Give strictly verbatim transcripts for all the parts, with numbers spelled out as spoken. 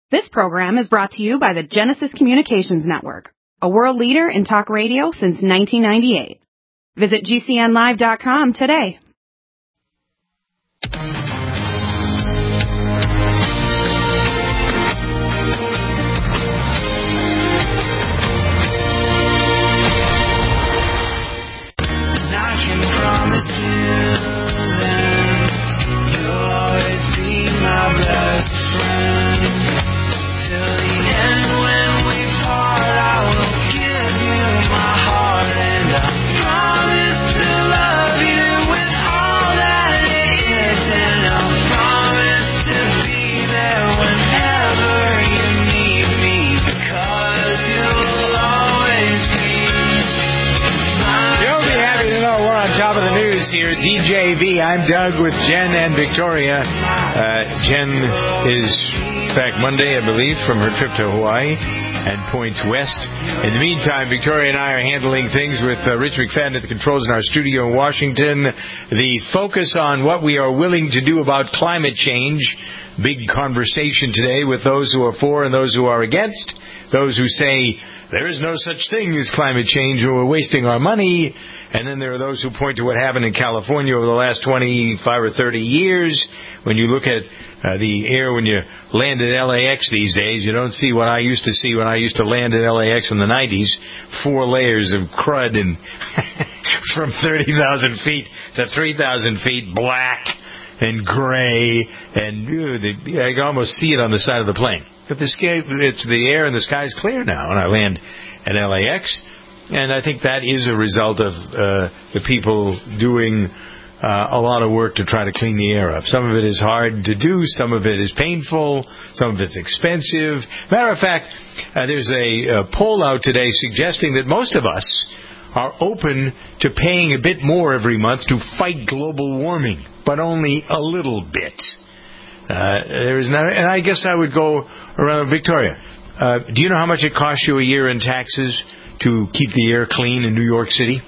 This program is brought to you by the Genesis Communications Network, a world leader in talk radio since nineteen ninety-eight. Visit G C N live dot com today. I can promise you that you'll always be my best friend. Till the end when we part, I will give you my heart, and I promise to love you with all that it is, and I promise to be there whenever you need me, because you'll always be my You'll be happy to know we're on top of the news here. D J V, I'm Doug with Jen and Victoria. Uh, Jen is back Monday, I believe, from her trip to Hawaii and points west. In the meantime, Victoria and I are handling things with uh, Rich McFadden at the controls in our studio in Washington. The focus on what we are willing to do about climate change. Big conversation today with those who are for and those who are against. Those who say there is no such thing as climate change or we're wasting our money. And then there are those who point to what happened in California over the last twenty-five or thirty years. When you look at uh, the air when you land at L A X these days, you don't see what I used to see when I used to land at L A X in the nineties. Four layers of crud and from thirty thousand feet to three thousand feet, black and gray. And ew, the, I can almost see it on the side of the plane. But the, sky, it's the air and the sky is clear now when I land at L A X. And I think that is a result of uh, the people doing uh, a lot of work to try to clean the air up. Some of it is hard to do. Some of it is painful. Some of it's expensive. Matter of fact, uh, there's a, a poll out today suggesting that most of us are open to paying a bit more every month to fight global warming, but only a little bit. Uh, there is not, and I guess I would go around Victoria. Uh, do you know how much it costs you a year in taxes to keep the air clean in New York City?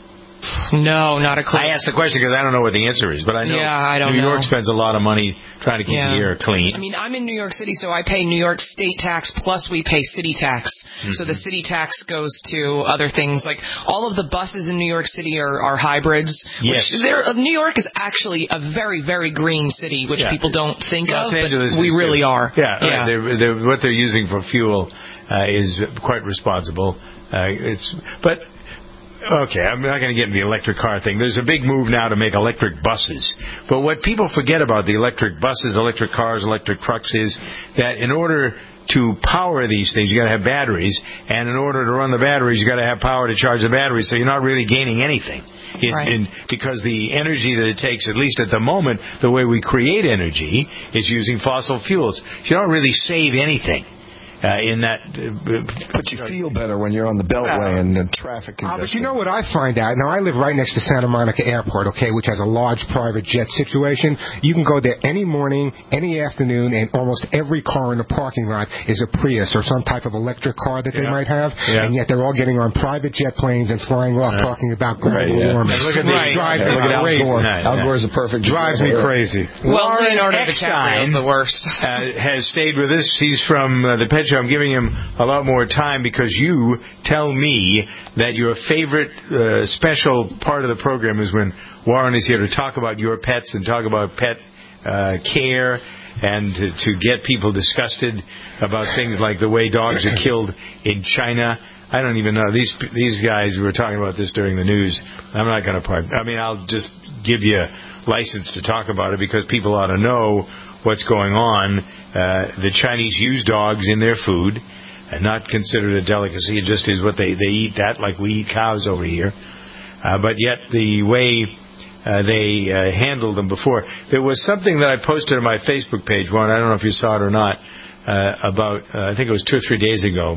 No, not a clue. I asked the question because I don't know what the answer is, but I know yeah, I don't New know. York spends a lot of money trying to keep yeah. the air clean. I mean, I'm in New York City, so I pay New York state tax plus we pay city tax. Mm-hmm. So the city tax goes to other things. Like all of the buses in New York City are, are hybrids. Yes. Which uh, New York is actually a very, very green city, which yeah. people don't think Los of, Angeles but we really too. are. Yeah, yeah. Right. They're, they're, what they're using for fuel uh, is quite responsible. Uh, it's but. Okay, I'm not going to get into the electric car thing. There's a big move now to make electric buses. But what people forget about the electric buses, electric cars, electric trucks is that in order to power these things, you got to have batteries. And in order to run the batteries, you got to have power to charge the batteries. So you're not really gaining anything. It's right. in, because the energy that it takes, at least at the moment, the way we create energy is using fossil fuels. You don't really save anything. Uh, in that, uh, but you feel better when you're on the Beltway and the traffic congestion. Uh, but you know what I find out? Now, I live right next to Santa Monica Airport, okay, which has a large private jet situation. You can go there any morning, any afternoon, and almost every car in the parking lot is a Prius or some type of electric car that yeah. they might have, yeah. and yet they're all getting on private jet planes and flying off, yeah. talking about global right, yeah. warming. Look at the right. drives yeah, me look at Al crazy. Gore. Right, Al Gore's a perfect drives me crazy. Well, Warren Leonardo DiCaprio is the worst. uh, has stayed with us. He's from uh, the Pet Show. I'm giving him a lot more time because you tell me that your favorite uh, special part of the program is when Warren is here to talk about your pets and talk about pet uh, care and to, to get people disgusted about things like the way dogs are killed in China. I don't even know. These these guys, we were talking about this during the news. I'm not going to part. I mean, I'll just give you license to talk about it because people ought to know what's going on. Uh, the Chinese use dogs in their food. And not considered a delicacy. It just is what they, they eat that like we eat cows over here. Uh, but yet the way uh, they uh, handled them before. There was something that I posted on my Facebook page, Warren, I don't know if you saw it or not, uh, about, uh, I think it was two or three days ago,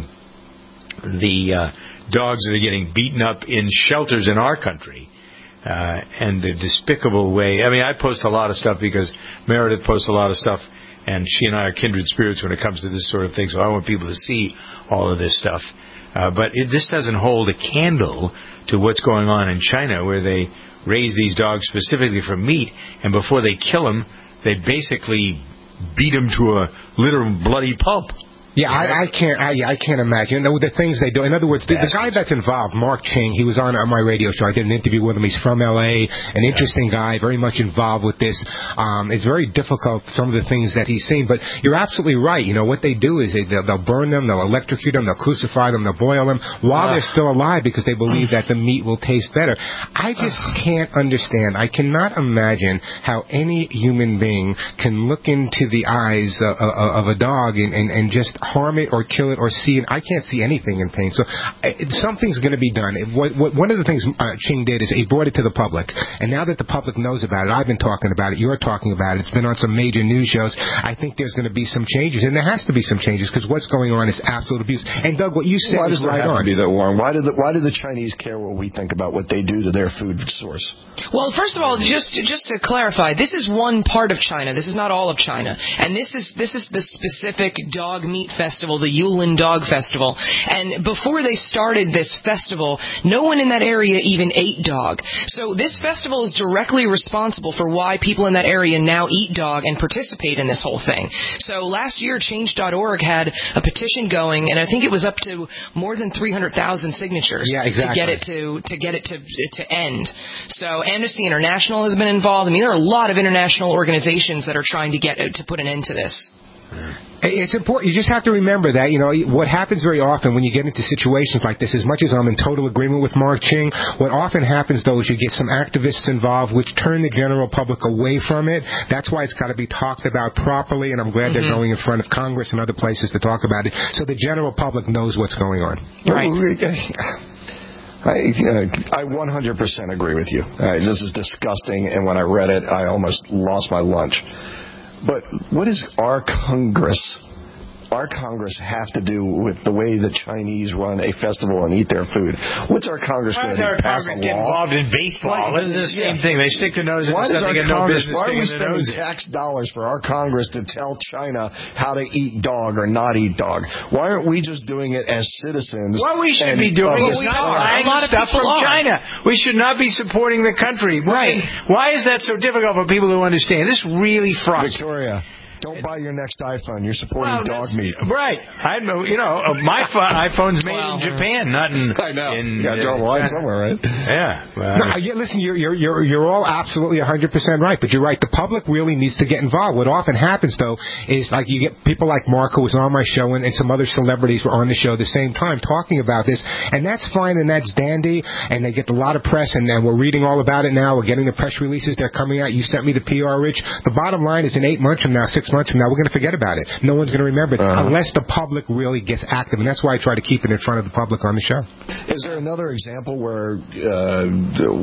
the uh, dogs that are getting beaten up in shelters in our country. Uh, and the despicable way. I mean, I post a lot of stuff because Meredith posts a lot of stuff. And she and I are kindred spirits when it comes to this sort of thing, so I want people to see all of this stuff. Uh, but it, this doesn't hold a candle to what's going on in China, where they raise these dogs specifically for meat, and before they kill them, they basically beat them to a literal bloody pulp. Yeah, I, I can't. I, I can't imagine the, the things they do. In other words, the, the guy that's involved, Mark Ching, he was on, on my radio show. I did an interview with him. He's from L A, an interesting guy, very much involved with this. Um, it's very difficult, some of the things that he's seen. But you're absolutely right. You know, what they do is they, they'll, they'll burn them, they'll electrocute them, they'll crucify them, they'll boil them while uh. they're still alive because they believe that the meat will taste better. I just uh. can't understand. I cannot imagine how any human being can look into the eyes of, of, of a dog and, and, and just harm it or kill it or see it. I can't see anything in pain. So uh, something's going to be done. What, what, one of the things uh, Ching did is he brought it to the public. And now that the public knows about it, I've been talking about it, you're talking about it, it's been on some major news shows, I think there's going to be some changes. And there has to be some changes because what's going on is absolute abuse. And Doug, what you said why is does there right have on. To be that, Warren? Why do the Why do the Chinese care what we think about what they do to their food source? Well, first of all, just just to clarify, this is one part of China. This is not all of China, and this is this is the specific dog meat festival, the Yulin Dog Festival. And before they started this festival, no one in that area even ate dog. So this festival is directly responsible for why people in that area now eat dog and participate in this whole thing. So last year, Change dot org had a petition going, and I think it was up to more than three hundred thousand signatures yeah, exactly. to get it to to get it to to end. So Amnesty International has been involved. I mean, there are a lot of international organizations that are trying to get to put an end to this. It's important. You just have to remember that, you know, what happens very often when you get into situations like this, as much as I'm in total agreement with Mark Ching, what often happens, though, is you get some activists involved which turn the general public away from it. That's why it's got to be talked about properly, and I'm glad mm-hmm. they're going in front of Congress and other places to talk about it so the general public knows what's going on. Right. I, uh, I one hundred percent agree with you. Uh, this is disgusting, and when I read it, I almost lost my lunch. But what does our Congress, our Congress have to do with the way the Chinese run a festival and eat their food? What's our Congress going to do? Why does our Congress get involved in baseball? It's the same yeah. thing. They stick their nose in why stuff they get no business Why are we sticking their spending nose in? tax dollars for our Congress to tell China how to eat dog or not eat dog? Why aren't we just doing it as citizens? What we should and, be doing uh, is not are. buying stuff from are. China. We should not be supporting the country. Right. Why is that so difficult for people to understand? This really frustrates. Victoria. Don't buy your next iPhone. You're supporting well, dog meat. Right. I you know, my iPhone's made well, in Japan, not in. I know. In, you got to draw the line somewhere, right? Yeah. Well, no, yeah, listen, you're you're you're you're all absolutely one hundred percent right, but you're right. The public really needs to get involved. What often happens, though, is like you get people like Mark, who was on my show, and, and some other celebrities were on the show at the same time talking about this, and that's fine and that's dandy, and they get a lot of press, and then we're reading all about it now. We're getting the press releases. They're coming out. You sent me the P R, Rich. The bottom line is, in eight months from now, six months from now, we're going to forget about it. No one's going to remember it uh-huh. unless the public really gets active, and that's why I try to keep it in front of the public on the show. Is there another example where uh,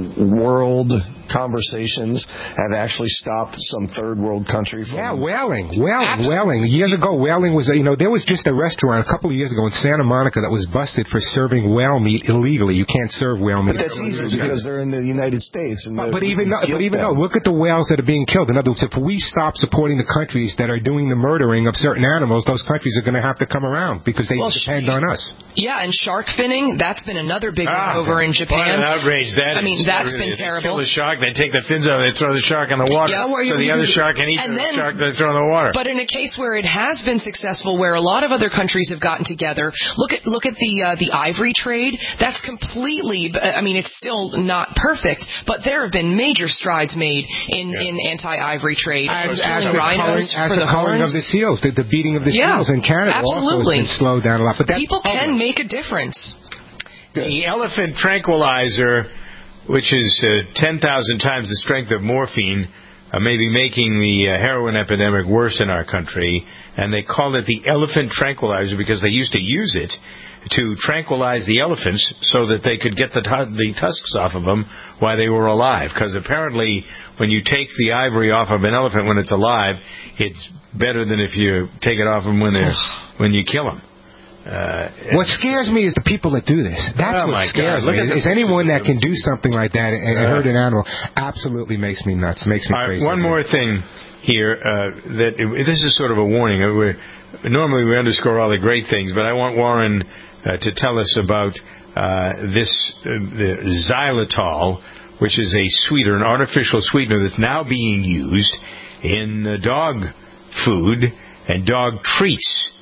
world conversations have actually stopped some third world country from... Yeah, whaling. Whaling. Whaling. Years ago, whaling was, you know, there was just a restaurant a couple of years ago in Santa Monica that was busted for serving whale meat illegally. You can't serve whale meat. But that's easy because they're in the United States. And but, but even though, but even though, look at the whales that are being killed. In other words, if we stop supporting the countries that are doing the murdering of certain animals, those countries are going to have to come around because they well, depend on us. Yeah, and shark finning, that's been another big ah, one over in Japan. What an outrage that I mean, is. that's really been is. terrible. They kill the shark, they take the fins out, they throw the shark in the water, yeah, so the other shark can eat and the then, shark they throw in the water. But in a case where it has been successful, where a lot of other countries have gotten together, look at look at the uh, the ivory trade. That's completely, I mean, it's still not perfect, but there have been major strides made in, yeah. in anti-ivory trade. As, as the rhinos culling, for the the culling horns. of the seals, the, the beating of the yeah, seals in Canada absolutely. also has been slowed down a lot. But that's people public. can make a difference. The elephant tranquilizer, which is uh, ten thousand times the strength of morphine, uh, may be making the uh, heroin epidemic worse in our country. And they call it the elephant tranquilizer because they used to use it to tranquilize the elephants so that they could get the, t- the tusks off of them while they were alive. Because apparently when you take the ivory off of an elephant when it's alive, it's better than if you take it off them when, they're, when you kill them. Uh, what scares me is the people that do this. That's oh what scares God. me. Is, is anyone that can do something like that and, and uh, hurt an animal absolutely makes me nuts, makes me crazy. Right, one more thing here. Uh, that it, this is sort of a warning. We're, normally we underscore all the great things, but I want Warren uh, to tell us about uh, this uh, the xylitol, which is a sweetener, an artificial sweetener that's now being used in uh, dog food and dog treats.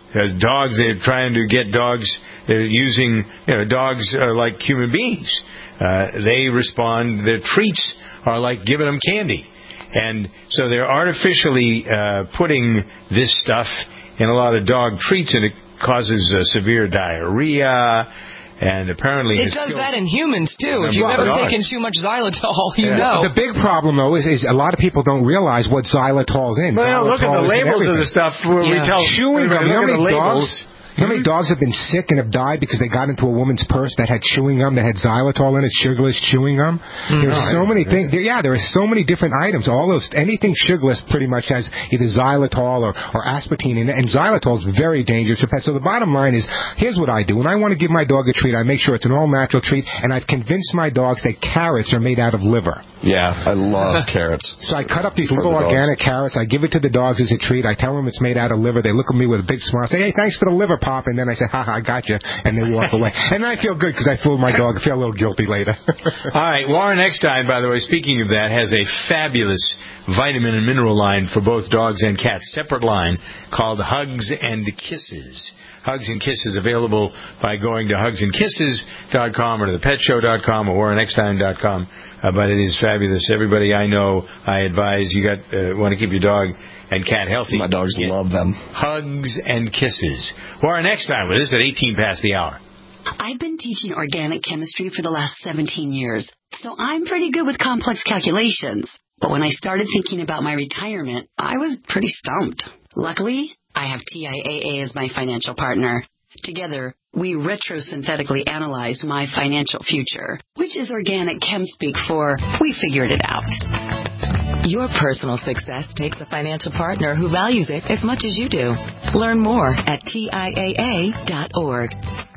Uh, dogs, they're trying to get dogs, they're using, you know, dogs are like human beings. Uh, they respond, their treats are like giving them candy. And so they're artificially uh, putting this stuff in a lot of dog treats, and it causes uh, severe diarrhea. And apparently it does that in humans too. If you've well, ever taken too much xylitol, you yeah. know. The big problem though is, is a lot of people don't realize what xylitol's in. Well, xylitol look at the labels of the stuff where yeah. we tell chewing gum. You know how many labels. dogs? You know how many dogs have been sick and have died because they got into a woman's purse that had chewing gum, that had xylitol in it, sugarless chewing gum? Mm, There's no, so many things. There, yeah, there are so many different items. All those, anything sugarless pretty much has either xylitol or, or aspartame in it, and xylitol is very dangerous for pets. So the bottom line is, here's what I do. When I want to give my dog a treat, I make sure it's an all-natural treat, and I've convinced my dogs that carrots are made out of liver. Yeah, I love carrots. So I cut up these For little the organic carrots. I give it to the dogs as a treat. I tell them it's made out of liver. They look at me with a big smile. I say, hey, thanks for the liver, Pop. And then I say, ha ha, I got you. And they walk away. And then I feel good because I fooled my dog. I feel a little guilty later. All right. Warren Eckstein, by the way, speaking of that, has a fabulous vitamin and mineral line for both dogs and cats. Separate line called Hugs and Kisses. Hugs and Kisses, available by going to hugs and kisses dot com or to the pet show dot com or warren eckstein dot com. Uh, but it is fabulous. Everybody I know, I advise, you got uh, want to keep your dog and cat healthy. My dogs yeah. love them. Hugs and Kisses. Warren Eckstein with us at eighteen past the hour. I've been teaching organic chemistry for the last seventeen years, so I'm pretty good with complex calculations. But when I started thinking about my retirement, I was pretty stumped. Luckily, I have T I A A as my financial partner. Together, we retrosynthetically analyze my financial future, which is organic chem speak for we figured it out. Your personal success takes a financial partner who values it as much as you do. Learn more at T I A A dot org.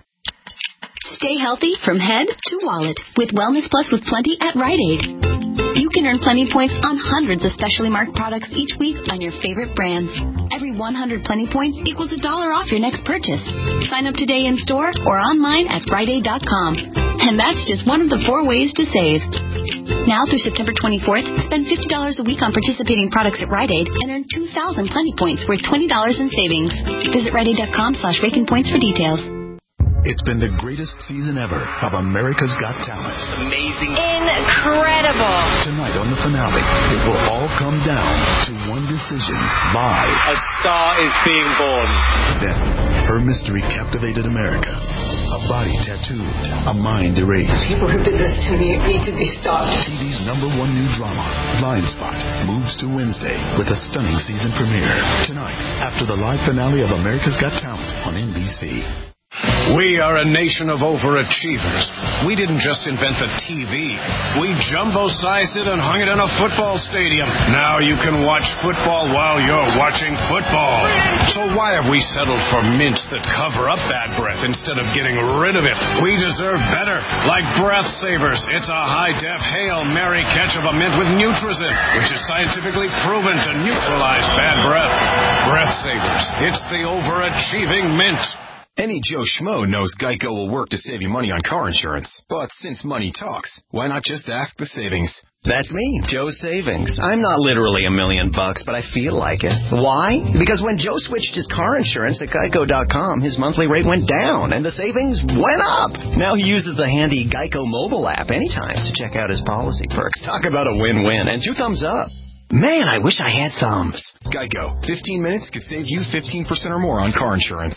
Stay healthy from head to wallet with Wellness Plus with Plenty at Rite Aid. You can earn Plenty points on hundreds of specially marked products each week on your favorite brands. Every one hundred Plenty points equals a dollar off your next purchase. Sign up today in store or online at rite aid dot com. And that's just one of the four ways to save. Now through September twenty-fourth, spend fifty dollars a week on participating products at Rite Aid and earn two thousand Plenty points worth twenty dollars in savings. Visit rite aid dot com slash raking points for details. It's been the greatest season ever of America's Got Talent. Amazing. Incredible. Tonight on the finale, it will all come down to one decision by... A star is being born. Then, her mystery captivated America. A body tattooed, a mind erased. People who did this to me need to be stopped. T V's number one new drama, Blind Spot, moves to Wednesday with a stunning season premiere. Tonight, after the live finale of America's Got Talent on N B C. We are a nation of overachievers. We didn't just invent the T V. We jumbo-sized it and hung it in a football stadium. Now you can watch football while you're watching football. So why have we settled for mints that cover up bad breath instead of getting rid of it? We deserve better. Like Breath Savers. It's a high-def Hail Mary catch of a mint with Nutrizin, which is scientifically proven to neutralize bad breath. Breath Savers. It's the overachieving mint. Any Joe Schmo knows Geico will work to save you money on car insurance. But since money talks, why not just ask the savings? That's me, Joe Savings. I'm not literally a million bucks, but I feel like it. Why? Because when Joe switched his car insurance at geico dot com, his monthly rate went down and the savings went up. Now he uses the handy Geico mobile app anytime to check out his policy perks. Talk about a win-win, and two thumbs up. Man, I wish I had thumbs. Geico. fifteen minutes could save you fifteen percent or more on car insurance.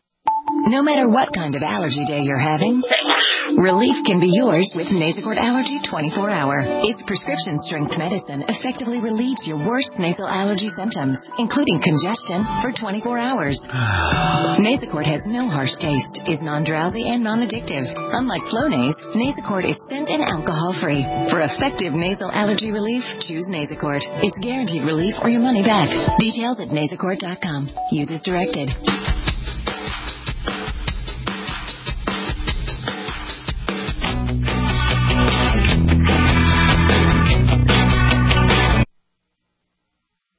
No matter what kind of allergy day you're having, relief can be yours with Nasacort Allergy twenty-four hour. Its prescription-strength medicine effectively relieves your worst nasal allergy symptoms, including congestion, for twenty-four hours. Nasacort has no harsh taste, is non-drowsy, and non-addictive. Unlike Flonase, Nasacort is scent and alcohol-free. For effective nasal allergy relief, choose Nasacort. It's guaranteed relief or your money back. Details at nasacort dot com. Use as directed. Piedmont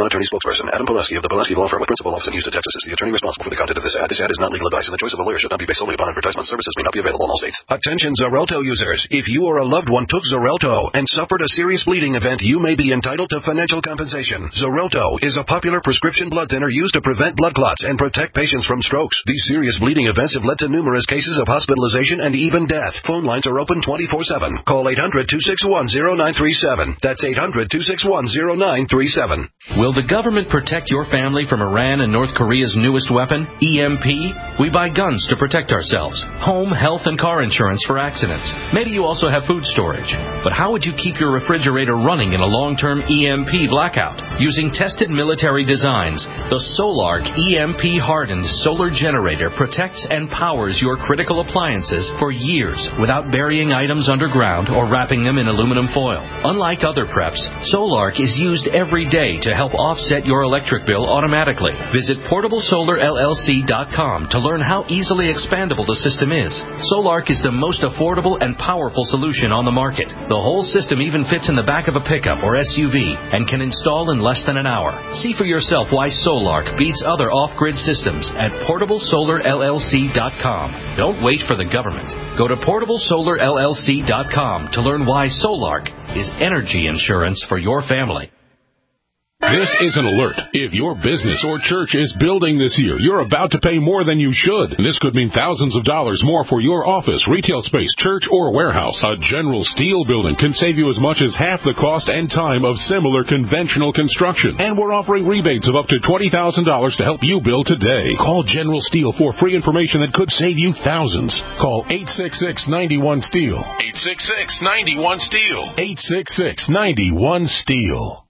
non-attorney spokesperson. Adam Pileski of the Pileski Law Firm with principal office in Houston, Texas is the attorney responsible for the content of this ad. This ad is not legal advice, and the choice of a lawyer should not be based solely upon advertisement. Services may not be available in all states. Attention Xarelto users. If you or a loved one took Xarelto and suffered a serious bleeding event, you may be entitled to financial compensation. Xarelto is a popular prescription blood thinner used to prevent blood clots and protect patients from strokes. These serious bleeding events have led to numerous cases of hospitalization and even death. Phone lines are open twenty-four seven. Call eight hundred, two six one, zero nine three seven. That's eight hundred, two six one, zero nine three seven. Will the government protect your family from Iran and North Korea's newest weapon, E M P? We buy guns to protect ourselves, home, health, and car insurance for accidents. Maybe you also have food storage. But how would you keep your refrigerator running in a long-term E M P blackout? Using tested military designs, the Solark E M P-hardened solar generator protects and powers your critical appliances for years without burying items underground or wrapping them in aluminum foil. Unlike other preps, Solark is used every day to help offset your electric bill automatically. Visit portable solar L L C dot com to learn how easily expandable the system is. Solark is the most affordable and powerful solution on the market. The whole system even fits in the back of a pickup or S U V and can install in less than an hour. See for yourself why Solark beats other off-grid systems at portable solar L L C dot com. Don't wait for the government. Go to portable solar L L C dot com to learn why Solark is energy insurance for your family. This is an alert. If your business or church is building this year, you're about to pay more than you should. This could mean thousands of dollars more for your office, retail space, church, or warehouse. A General Steel building can save you as much as half the cost and time of similar conventional construction. And we're offering rebates of up to twenty thousand dollars to help you build today. Call General Steel for free information that could save you thousands. Call eight six six, nine one, STEEL. eight six six, nine one, STEEL. eight six six, nine one, STEEL.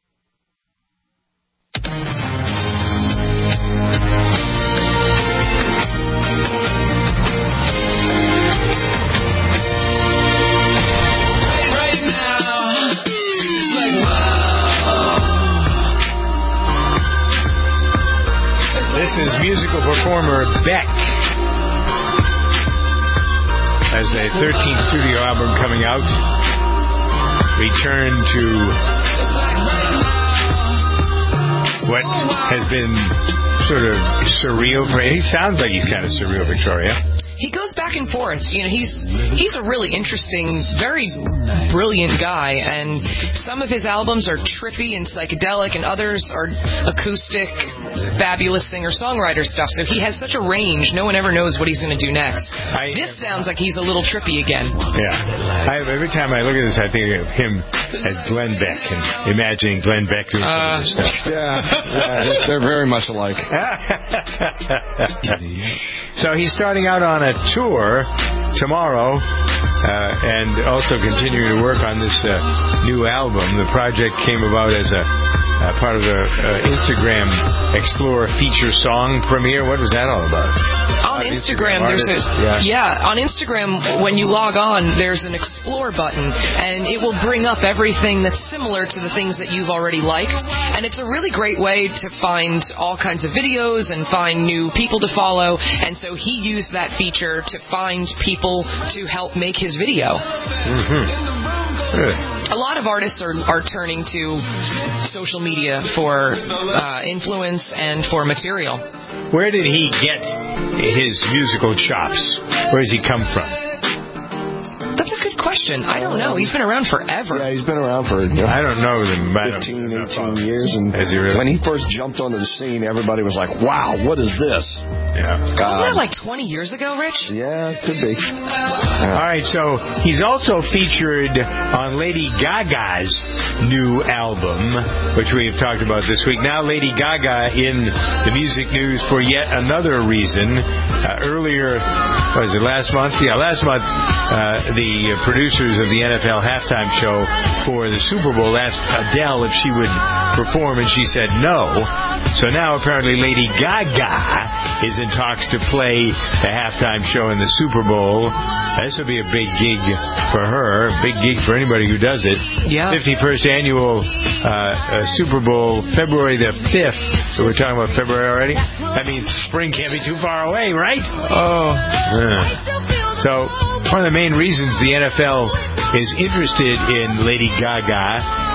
This is musical performer Beck. Has a thirteenth studio album coming out. Return to what has been sort of surreal for him. He sounds like he's kind of surreal, Victoria. He goes back and forth. You know, he's he's a really interesting, very brilliant guy, and some of his albums are trippy and psychedelic, and others are acoustic, fabulous singer-songwriter stuff. So he has such a range, no one ever knows what he's going to do next. I, this sounds like he's a little trippy again. Yeah. I, every time I look at this, I think of him as Glenn Beck, and imagining Glenn Beck doing some uh, of this stuff. Yeah, yeah, they're very much alike. So he's starting out on a tour tomorrow, uh, and also continuing to work on this uh, new album. The project came about as a uh, part of the uh, Instagram Explorer feature song premiere. What was that all about? On uh, Instagram, Instagram there's a yeah. yeah. On Instagram, when you log on, there's an Explore button, and it will bring up everything that's similar to the things that you've already liked. And it's a really great way to find all kinds of videos and find new people to follow. And so he used that feature to find people to help make his video. Mm-hmm. Good. A lot of artists are, are turning to social media for uh, influence and for material. Where did he get his musical chops? Where does he come from? That's a good question. I don't know. He's been around forever. Yeah, he's been around for, you know, I don't know them. fifteen, eighteen years. And he really? When he first jumped onto the scene, everybody was like, wow, what is this? Yeah. Wasn't that like twenty years ago, Rich? Yeah, it could be. Uh, All right, so he's also featured on Lady Gaga's new album, which we have talked about this week. Now Lady Gaga in the music news for yet another reason. Uh, earlier, what was it, last month? Yeah, last month, uh, the The producers of the N F L halftime show for the Super Bowl asked Adele if she would perform, and she said no. So now apparently Lady Gaga is in talks to play the halftime show in the Super Bowl. This will be a big gig for her, a big gig for anybody who does it. Yeah. fifty-first annual uh, uh, Super Bowl, February the fifth. So we're talking about February already? That means spring can't be too far away, right? Oh. Yeah. So one of the main reasons the N F L is interested in Lady Gaga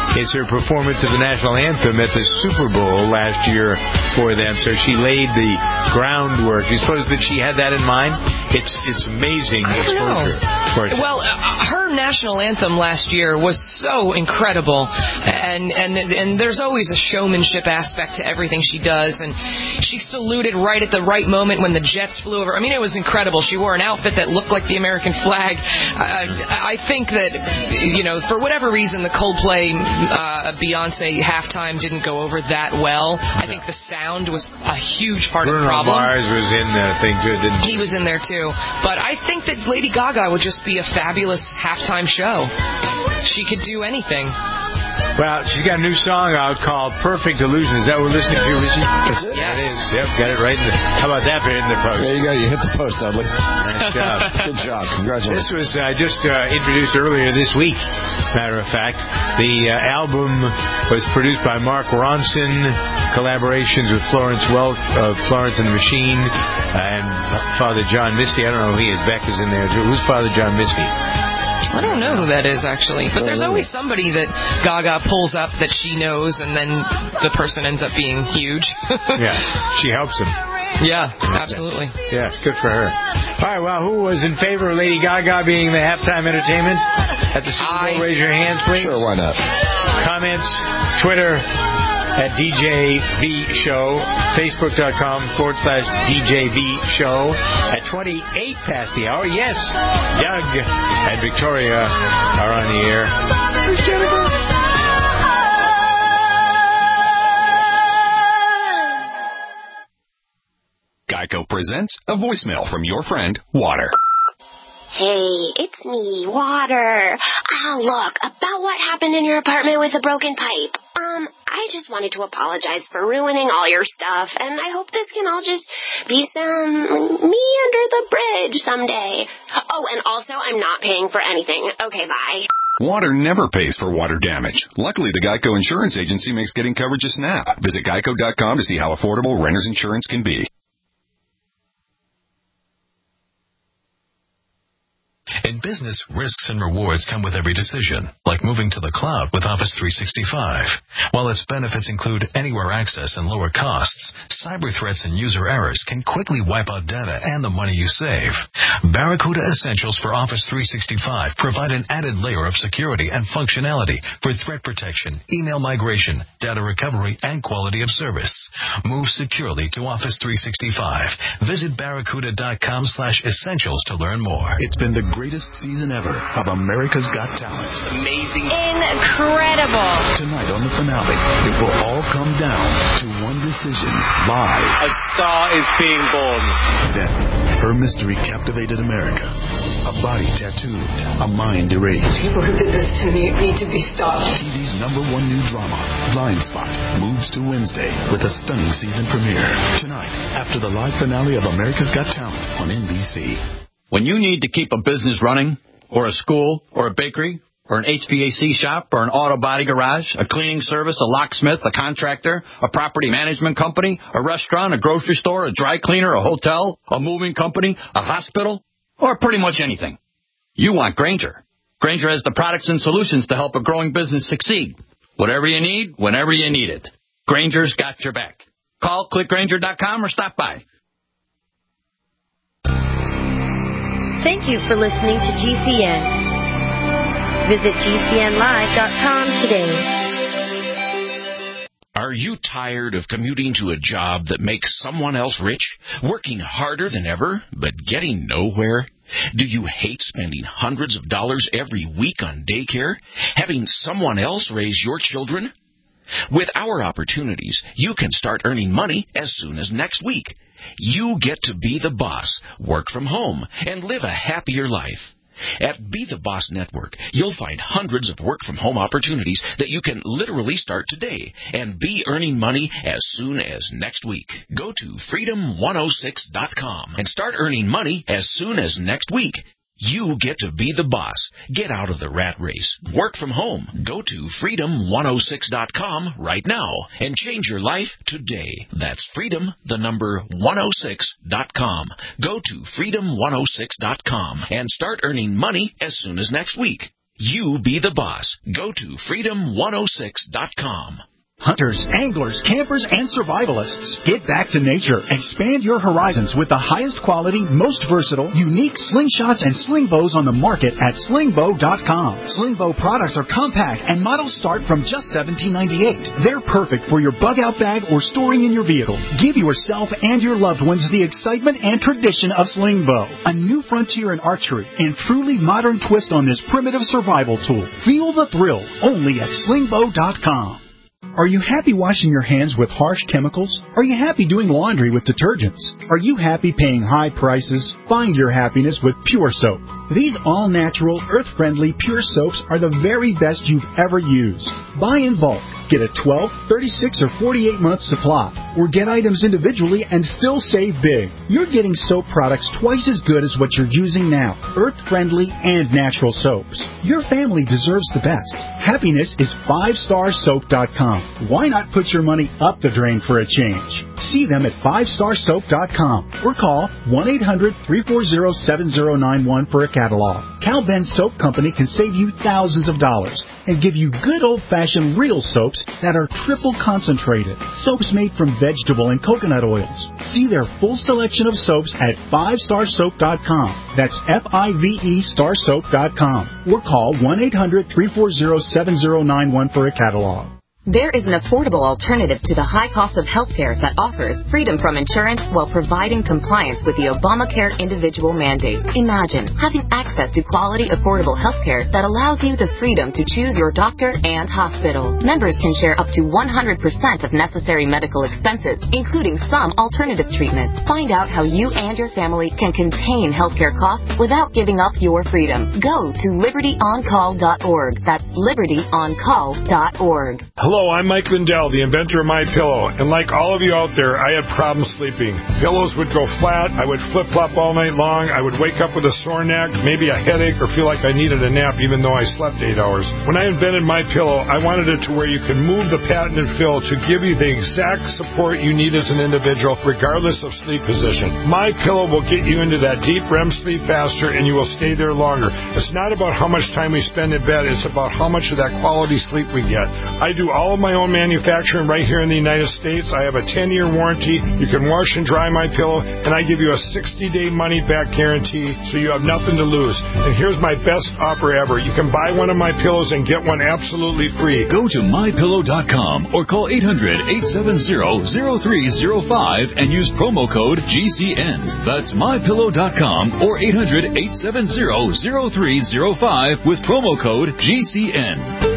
is her performance of the national anthem at the Super Bowl last year for them. So she laid the groundwork. You suppose that she had that in mind? It's it's amazing exposure for it. Well, uh, her national anthem last year was so incredible, and and and there's always a showmanship aspect to everything she does, and she saluted right at the right moment when the jets flew over. I mean, it was incredible. She wore an outfit that looked like the American flag. I, I think that, you know, for whatever reason, the Coldplay uh, Beyonce halftime didn't go over that well. I think the sound was a huge part Bruno of the problem. Mars was in the thing too, didn't he? He was in there too. But I think that Lady Gaga would just be a fabulous halftime show. She could do anything. Well, she's got a new song out called Perfect Illusion. Is that what we're listening to, Richie? That's it? Yes. It is. Yep, got it right in the... How about that for hitting the post? There you go. You hit the post, Dudley. Nice job. Good job. Congratulations. This was uh, just uh, introduced earlier this week, matter of fact. The uh, album was produced by Mark Ronson, collaborations with Florence Welch of Florence and the Machine, uh, and Father John Misty. I don't know who he is. Beck is in there, too. Who's Father John Misty? I don't know who that is, actually. But there's always somebody that Gaga pulls up that she knows, and then the person ends up being huge. Yeah, she helps him. Yeah, absolutely. Yeah, good for her. All right, well, who was in favor of Lady Gaga being the halftime entertainment at the Super Bowl? I... Raise your hands, please. Sure, why not? Comments, Twitter, at D J V Show, Facebook.com forward slash DJ V Show. At twenty-eight past the hour, yes, Doug and Victoria are on the air. Where's Jennifer? Geico presents a voicemail from your friend, Water. Hey, it's me, Water. Ah, look, about what happened in your apartment with the broken pipe. Um, I just wanted to apologize for ruining all your stuff, and I hope this can all just be some me under the bridge someday. Oh, and also, I'm not paying for anything. Okay, bye. Water never pays for water damage. Luckily, the Geico Insurance Agency makes getting coverage a snap. Visit geico dot com to see how affordable renter's insurance can be. In business, risks and rewards come with every decision, like moving to the cloud with Office three sixty-five. While its benefits include anywhere access and lower costs, cyber threats and user errors can quickly wipe out data and the money you save. Barracuda Essentials for Office three sixty-five provide an added layer of security and functionality for threat protection, email migration, data recovery, and quality of service. Move securely to Office three sixty-five. Visit barracuda dot com slash essentials to learn more. It's been the greatest season ever of America's Got Talent. Amazing. Incredible. Tonight on the finale, it will all come down to one decision, live. A star is being born. Then, her mystery captivated America. A body tattooed, a mind erased. People who did this to me need to be stopped. T V's number one new drama, Blind Spot, moves to Wednesday with a stunning season premiere. Tonight, after the live finale of America's Got Talent on N B C. When you need to keep a business running, or a school, or a bakery, or an H V A C shop, or an auto body garage, a cleaning service, a locksmith, a contractor, a property management company, a restaurant, a grocery store, a dry cleaner, a hotel, a moving company, a hospital, or pretty much anything, you want Grainger. Grainger has the products and solutions to help a growing business succeed. Whatever you need, whenever you need it. Grainger's got your back. Call click grainger dot com or stop by. Thank you for listening to G C N. Visit G C N live dot com today. Are you tired of commuting to a job that makes someone else rich, working harder than ever, but getting nowhere? Do you hate spending hundreds of dollars every week on daycare, having someone else raise your children? With our opportunities, you can start earning money as soon as next week. You get to be the boss, work from home, and live a happier life. At Be the Boss Network, you'll find hundreds of work-from-home opportunities that you can literally start today and be earning money as soon as next week. Go to freedom one oh six dot com and start earning money as soon as next week. You get to be the boss. Get out of the rat race. Work from home. Go to freedom one oh six dot com right now and change your life today. That's freedom, the number one oh six dot com. Go to freedom one oh six dot com and start earning money as soon as next week. You be the boss. Go to freedom one oh six dot com. Hunters, anglers, campers, and survivalists. Get back to nature. Expand your horizons with the highest quality, most versatile, unique slingshots and sling bows on the market at sling bow dot com. Sling bow products are compact and models start from just seventeen ninety-eight. They're perfect for your bug-out bag or storing in your vehicle. Give yourself and your loved ones the excitement and tradition of sling bow. A new frontier in archery and truly modern twist on this primitive survival tool. Feel the thrill only at sling bow dot com. Are you happy washing your hands with harsh chemicals? Are you happy doing laundry with detergents? Are you happy paying high prices? Find your happiness with Pure Soap. These all-natural, earth-friendly Pure Soaps are the very best you've ever used. Buy in bulk. Get a twelve, thirty-six, or forty-eight month supply. Or get items individually and still save big. You're getting soap products twice as good as what you're using now. Earth-friendly and natural soaps. Your family deserves the best. Happiness is five star soap dot com. Why not put your money up the drain for a change? See them at five star soap dot com or call one eight hundred, three four zero, seven zero nine one for a catalog. Cal Ben Soap Company can save you thousands of dollars and give you good old-fashioned real soaps that are triple concentrated. Soaps made from vegetable and coconut oils. See their full selection of soaps at five star soap dot com. That's F I V E star soap dot com. Or call one eight hundred, three four zero, seven zero nine one for a catalog. There is an affordable alternative to the high cost of health care that offers freedom from insurance while providing compliance with the Obamacare individual mandate. Imagine having access to quality, affordable health care that allows you the freedom to choose your doctor and hospital. Members can share up to one hundred percent of necessary medical expenses, including some alternative treatments. Find out how you and your family can contain healthcare costs without giving up your freedom. Go to liberty on call dot org. That's liberty on call dot org. Hello, I'm Mike Lindell, the inventor of MyPillow, and like all of you out there, I had problems sleeping. Pillows would go flat, I would flip-flop all night long, I would wake up with a sore neck, maybe a headache, or feel like I needed a nap even though I slept eight hours. When I invented MyPillow, I wanted it to where you can move the patented fill to give you the exact support you need as an individual, regardless of sleep position. MyPillow will get you into that deep R E M sleep faster, and you will stay there longer. It's not about how much time we spend in bed, it's about how much of that quality sleep we get. I do all of my own manufacturing right here in the United States. I have a ten-year warranty. You can wash and dry my pillow, and I give you a sixty-day money-back guarantee, so you have nothing to lose. And here's my best offer ever. You can buy one of my pillows and get one absolutely free. Go to my pillow dot com or call eight hundred, eight seven zero, zero three zero five and use promo code G C N. That's my pillow dot com or eight hundred, eight seven zero, zero three zero five with promo code G C N.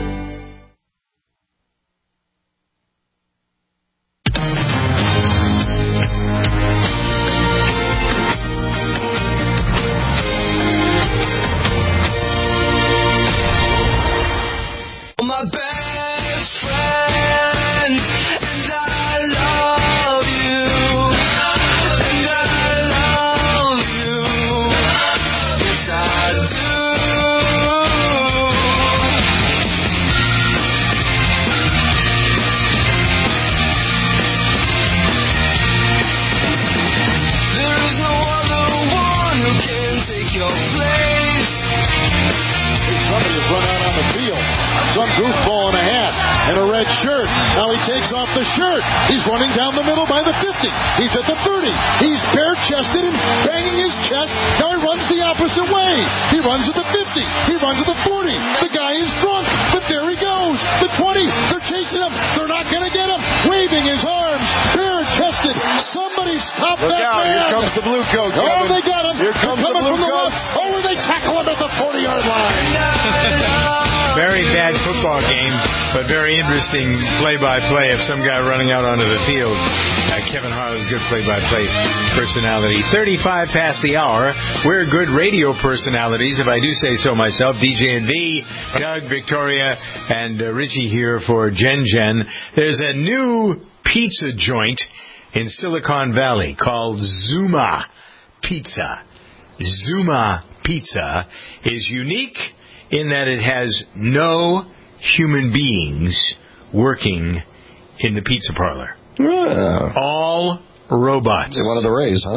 He's at the thirty. He's bare-chested and banging his chest. Now he runs the opposite way. He runs at the fifty. He runs at the forty. The guy is drunk, but there he goes. The twenty. They're chasing him. They're not going to get him. Waving his arms. Bare-chested. Somebody stop Look that out. man. Here comes the blue coat. Oh, Kevin. they got him. Here comes They're coming the blue from the coat. left. Oh, and they tackle him at the forty-yard line. Very bad football game, but very interesting play-by-play of some guy running out onto the field. Uh, Kevin Harlan's good play-by-play personality. thirty-five past the hour. We're good radio personalities, if I do say so myself. D J and V, Doug, Victoria, and uh, Richie here for Gen Gen. There's a new pizza joint in Silicon Valley called Zuma Pizza. Zuma Pizza is unique in that it has no human beings working in the pizza parlor. Yeah. All robots. One of the Rays, huh?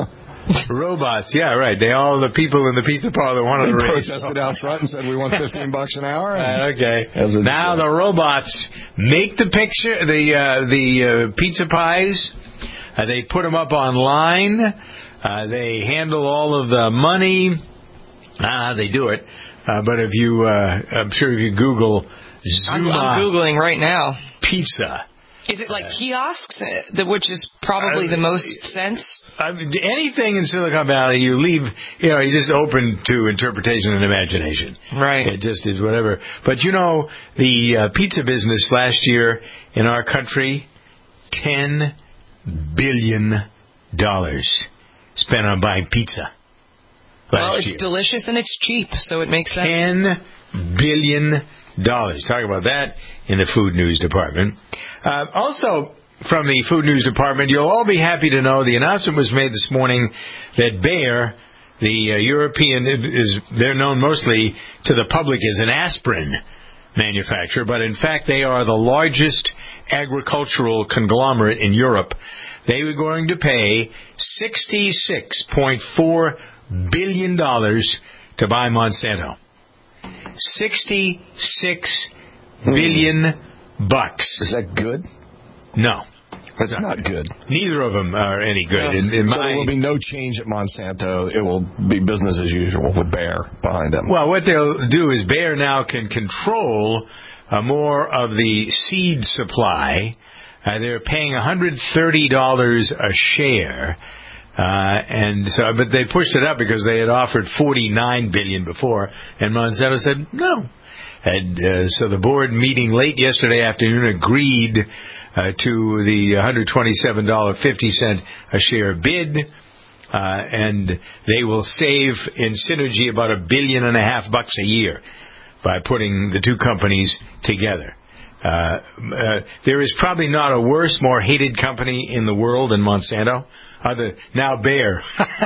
Robots, yeah, right. They all the people in the pizza parlor wanted They to raise. protested out front and said we want fifteen bucks an hour. Right, okay. Now the robots make the picture, the uh, the uh, pizza pies. Uh, they put them up online. Uh, they handle all of the money. Ah, they do it. Uh, but if you, uh, I'm sure if you Google Zuma I'm, I'm Googling right now. pizza. Is it like kiosks, uh, the- which is probably Uh, the most sense? I mean, anything in Silicon Valley, you leave, you know, you just open to interpretation and imagination. Right. It just is whatever. But, you know, the uh, pizza business last year in our country, ten billion dollars spent on buying pizza. Well, it's year. delicious and it's cheap, so it makes sense. ten billion dollars. Talk about that in the food news department. Uh, also, from the food news department, you'll all be happy to know the announcement was made this morning that Bayer, the uh, European, is they're known mostly to the public as an aspirin manufacturer, but in fact they are the largest agricultural conglomerate in Europe. They were going to pay sixty-six point four billion dollars to buy Monsanto. sixty-six billion bucks. Is that good? No. It's not good. Neither of them are any good. In, in so my, there will be no change at Monsanto. It will be business as usual with Bayer behind them. Well, what they'll do is Bayer now can control uh, more of the seed supply. Uh, they're paying one hundred thirty dollars a share. Uh, and so, but they pushed it up because they had offered forty-nine billion dollars before, and Monsanto said no. And uh, so the board meeting late yesterday afternoon agreed uh, to the one hundred twenty-seven dollars and fifty cents a share bid, uh, and they will save in synergy about a billion and a half bucks a year by putting the two companies together. Uh, uh, there is probably not a worse, more hated company in the world than Monsanto. Other now Bayer,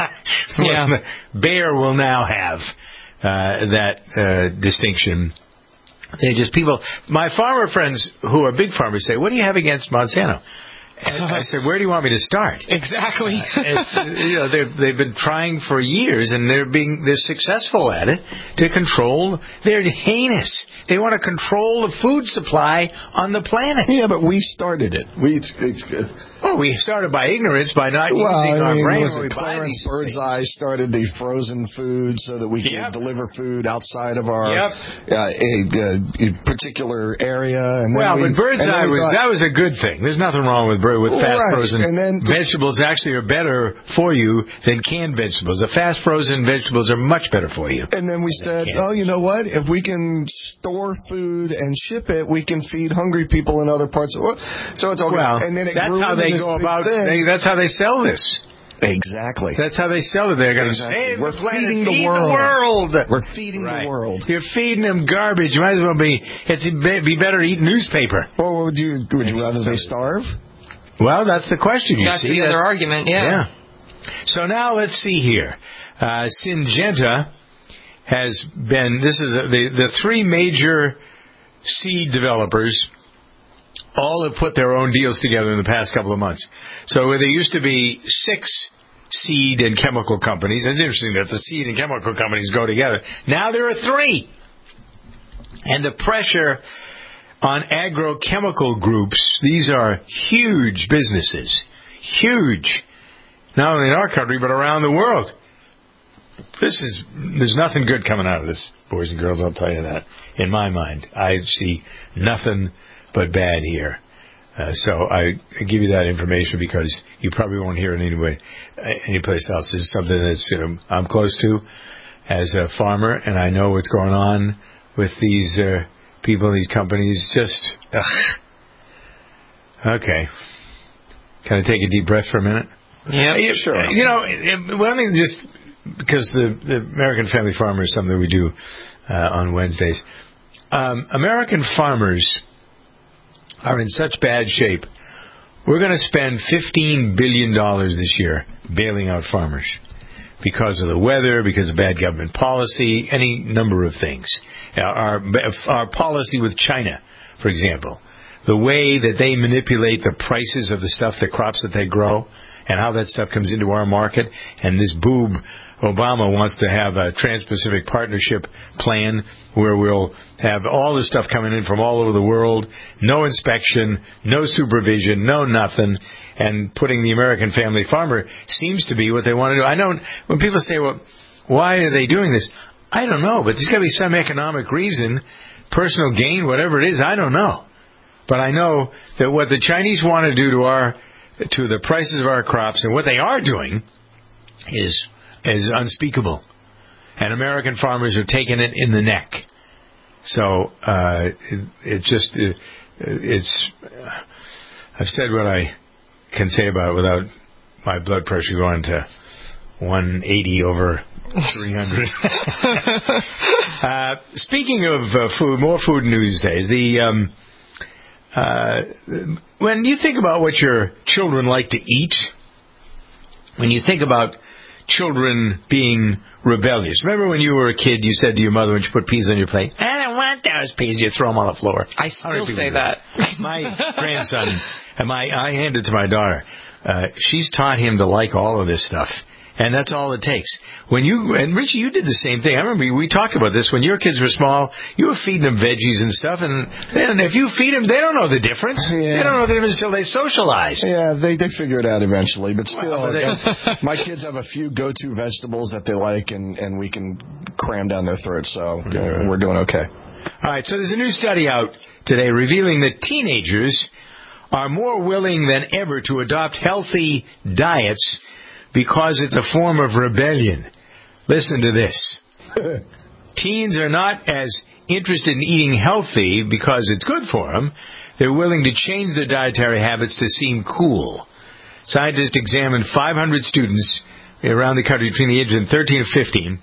yeah. Bayer will now have uh, that uh, distinction. They just people. My farmer friends who are big farmers say, "What do you have against Monsanto?" And I said, "Where do you want me to start?" Exactly. Uh, it's, you know, they've they've been trying for years, and they're being they're successful at it to control. They're heinous. They want to control the food supply on the planet. Yeah, but we started it. We. It's, it's, Oh, we started by ignorance, by not well, using I our mean, brain was when we it buy Clarence these Birdseye started the frozen food so that we could Yep. deliver food outside of our Yep. uh, a, a particular area. And then well, we, but Birdseye was thought, that was a good thing. There's nothing wrong with bird with fast right. frozen and then vegetables. Actually, are better for you than canned vegetables. The fast frozen vegetables are much better for you. And then we said, oh, you know what? If we can store food and ship it, we can feed hungry people in other parts of the world. So it's all well, and then it that's grew how into they this go big about. thing. They, that's how they sell this. Exactly. That's how they sell it. They're going to exactly. save We're the planet, feeding the feed world. the world. We're feeding right. the world. You're feeding them garbage. You might as well be. It's be better to eat newspaper. Well, would you would you rather they starve? Well, that's the question. You that's see, the that's other argument. Yeah. Yeah. So now let's see here. Uh, Syngenta has been. This is a, the the three major seed developers. All have put their own deals together in the past couple of months. So where there used to be six seed and chemical companies, and it's interesting that the seed and chemical companies go together. Now there are three. And the pressure on agrochemical groups, these are huge businesses. Huge. Not only in our country, but around the world. This is, there's nothing good coming out of this, boys and girls, I'll tell you that. In my mind, I see nothing but bad here. Uh, so I give you that information because you probably won't hear it anyway, anyplace else. It's something that's um, I'm close to as a farmer, and I know what's going on with these uh, people, these companies. Just ugh. Okay. Can I take a deep breath for a minute? Yeah, uh, sure. You know, well, I mean, just because the, the American Family Farmer is something we do uh, on Wednesdays. Um, American farmers are in such bad shape. We're going to spend fifteen billion dollars this year bailing out farmers because of the weather, because of bad government policy, any number of things. Our, our policy with China, for example, the way that they manipulate the prices of the stuff, the crops that they grow, and how that stuff comes into our market. And this boob Obama wants to have a Trans-Pacific Partnership plan where we'll have all this stuff coming in from all over the world, no inspection, no supervision, no nothing, and putting the American family farmer seems to be what they want to do. I know when people say, well, why are they doing this? I don't know, but there's got to be some economic reason, personal gain, whatever it is, I don't know. But I know that what the Chinese want to do to our to the prices of our crops and what they are doing is is unspeakable. And American farmers are taking it in the neck. So uh, it, it just it, it's uh, I've said what I can say about it without my blood pressure going to one eighty over three hundred. uh, speaking of uh, food, more food news days. The um, uh, when you think about what your children like to eat, when you think about children being rebellious. Remember when you were a kid, you said to your mother when she put peas on your plate, I don't want those peas, you throw them on the floor. I still say that. My grandson, and my I handed it to my daughter. Uh, she's taught him to like all of this stuff. And that's all it takes. When you and Richie, you did the same thing. I remember we talked about this when your kids were small. You were feeding them veggies and stuff, and then if you feed them, they don't know the difference. Yeah. They don't know the difference until they socialize. Yeah, they they figure it out eventually. But still, well, they, my kids have a few go-to vegetables that they like, and and we can cram down their throats. So uh, we're doing okay. All right. So there's a new study out today revealing that teenagers are more willing than ever to adopt healthy diets because it's a form of rebellion. Listen to this. Teens are not as interested in eating healthy because it's good for them. They're willing to change their dietary habits to seem cool. Scientists examined five hundred students around the country between the ages of thirteen and fifteen.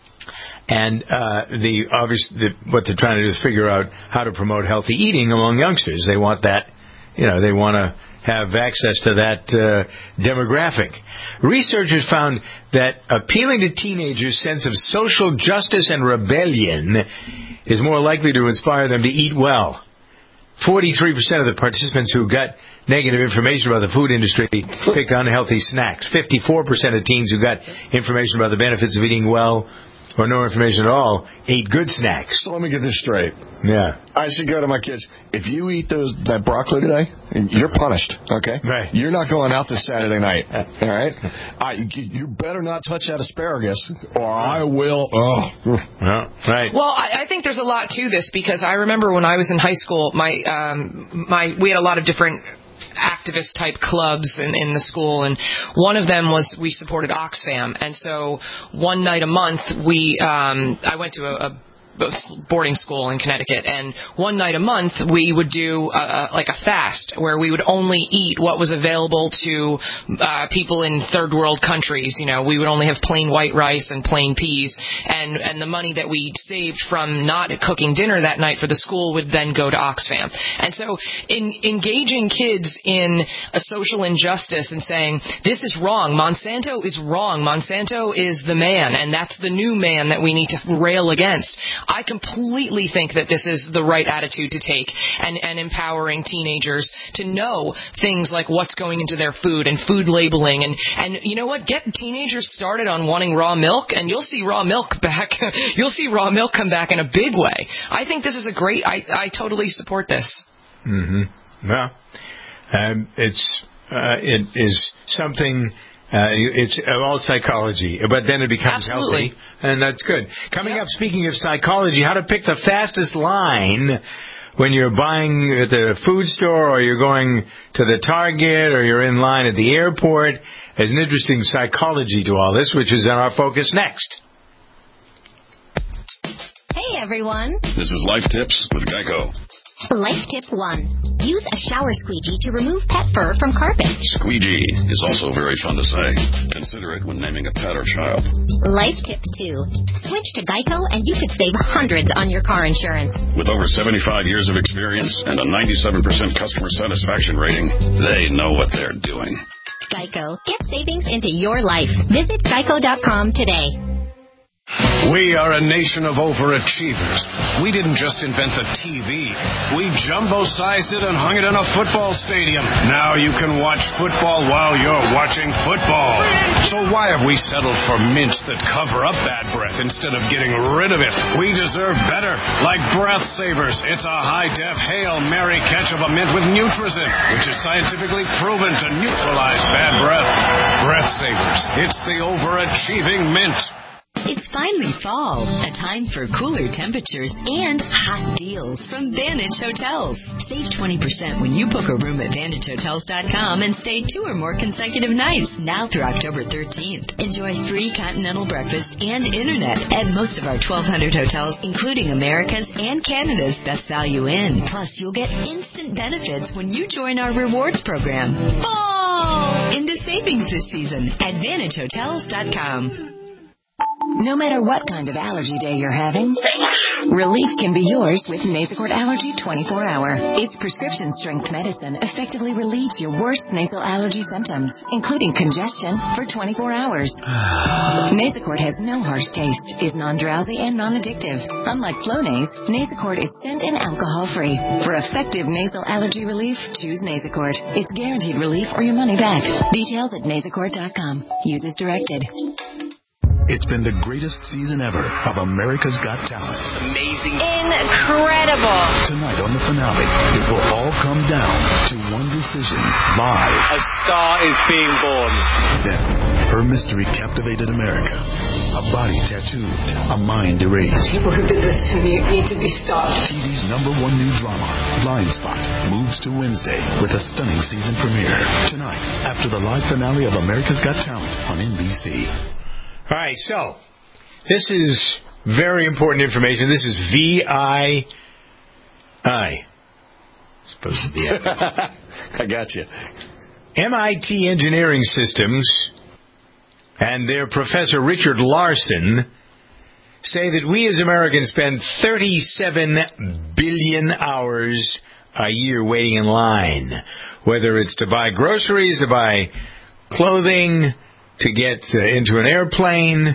And uh, the obvious, the, what they're trying to do is figure out how to promote healthy eating among youngsters. They want that, you know, they want to have access to that uh, demographic. Researchers found that appealing to teenagers' sense of social justice and rebellion is more likely to inspire them to eat well. forty-three percent of the participants who got negative information about the food industry picked unhealthy snacks. fifty-four percent of teens who got information about the benefits of eating well or no information at all ate good snacks. So let me get this straight. Yeah. I should go to my kids, if you eat those that broccoli today, you're punished, okay? Right. You're not going out this Saturday night, all right? I, you better not touch that asparagus, or I will. Oh. Yeah, right. Well, I, I think there's a lot to this, because I remember when I was in high school, my um, my we had a lot of different activist type clubs in, in the school, and one of them was we supported Oxfam, and so one night a month we um I went to a, a boarding school in Connecticut, and one night a month we would do a, a, like a fast where we would only eat what was available to uh, people in third world countries. You know, we would only have plain white rice and plain peas, and and the money that we saved from not cooking dinner that night for the school would then go to Oxfam. And so in engaging kids in a social injustice and saying this is wrong, Monsanto is wrong, Monsanto is the man, and that's the new man that we need to rail against. I completely think that this is the right attitude to take, and, and empowering teenagers to know things like what's going into their food and food labeling. And, and you know what? Get teenagers started on wanting raw milk, and you'll see raw milk back. You'll see raw milk come back in a big way. I think this is a great, I, I totally support this. Mm-hmm. Well, um, it's, uh, it is something... Uh, it's all psychology, but then it becomes Absolutely. healthy, and that's good. Coming yep. up, speaking of psychology, how to pick the fastest line when you're buying at the food store, or you're going to the Target, or you're in line at the airport. There's an interesting psychology to all this, which is in our focus next. Hey, everyone. This is Life Tips with Geico. Life tip one. Use a shower squeegee to remove pet fur from carpet. Squeegee is also very fun to say. Consider it when naming a pet or child. Life tip two. Switch to Geico and you could save hundreds on your car insurance. With over seventy-five years of experience and a ninety-seven percent customer satisfaction rating, they know what they're doing. Geico. Get savings into your life. Visit geico dot com today. We are a nation of overachievers. We didn't just invent the T V. We jumbo-sized it and hung it in a football stadium. Now you can watch football while you're watching football. So why have we settled for mints that cover up bad breath instead of getting rid of it? We deserve better. Like Breath Savers. It's a high-def Hail Mary catch of a mint with Nutrizin, which is scientifically proven to neutralize bad breath. Breath Savers. It's the overachieving mint. It's finally fall, a time for cooler temperatures and hot deals from Vantage Hotels. Save twenty percent when you book a room at Vantage Hotels dot com and stay two or more consecutive nights, now through October thirteenth. Enjoy free continental breakfast and internet at most of our twelve hundred hotels, including America's and Canada's Best Value Inn. Plus, you'll get instant benefits when you join our rewards program. Fall into savings this season at Vantage Hotels dot com. No matter what kind of allergy day you're having, relief can be yours with Nasacort Allergy twenty-four hour. Its prescription-strength medicine effectively relieves your worst nasal allergy symptoms, including congestion, for twenty-four hours. Nasacort has no harsh taste, is non-drowsy, and non-addictive. Unlike Flonase, Nasacort is scent and alcohol-free. For effective nasal allergy relief, choose Nasacort. It's guaranteed relief or your money back. Details at Nasacort dot com. Use as directed. It's been the greatest season ever of America's Got Talent. Amazing. Incredible. Tonight on the finale, it will all come down to one decision, live. A star is being born. Then, her mystery captivated America. A body tattooed, a mind erased. People who did this to me need to be stopped. T V's number one new drama, Blind Spot, moves to Wednesday with a stunning season premiere. Tonight, after the live finale of America's Got Talent on N B C. All right, so this is very important information. This is V I I. Supposed to be. I got you. M I T Engineering Systems and their professor Richard Larson say that we as Americans spend thirty-seven billion hours a year waiting in line, whether it's to buy groceries, to buy clothing, to get uh, into an airplane.